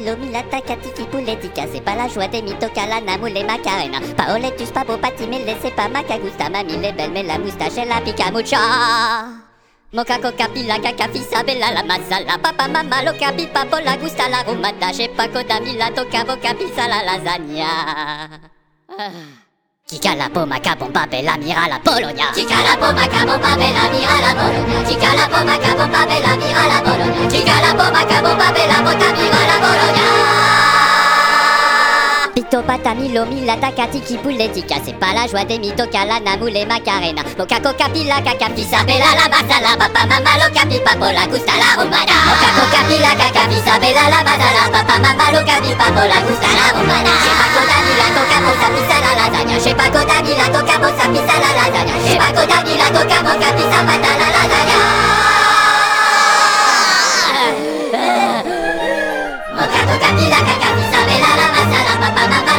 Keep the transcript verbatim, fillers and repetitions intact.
Milo, Milata, Katiki, Pouletica, c'est pas la joie des mitocala, Namoul et Macarena. Paoletus, Pabo, Patimele, c'est pas Macagusta, Mamie, les belles, mais la moustache et la picamucha. Moka coca pila caca fisa bella la masala papa mama loca pipa la gusta la rumata j'ai pas coda mila toca boca pizza la lasagna. Chica la poma capompa bella mira la Bologna. Chica la poma capompa bella mira la Bologna. Chica la poma capompa bella mira la Bologna. Chica la poma capompa bella bota mira la Bologna. Pito pata milo milata katiki pouletica, c'est pas la joie des mitocala namoul et macarena. Moka coca pila caca fisa bella la masala papa mama loca pipa la gusta la romana. Moka coca pila caca fisa bella la masala papa mama loca pipa la gusta la romana. J'ai pas coda mila toca mosa pisa la lasagna. J'ai pas coda mila toca mosa pisa la lasagna. J'ai pas coda mila toca mosa pisa pata la lasagna. Moka coca pila caca fisa bella la masala papa mama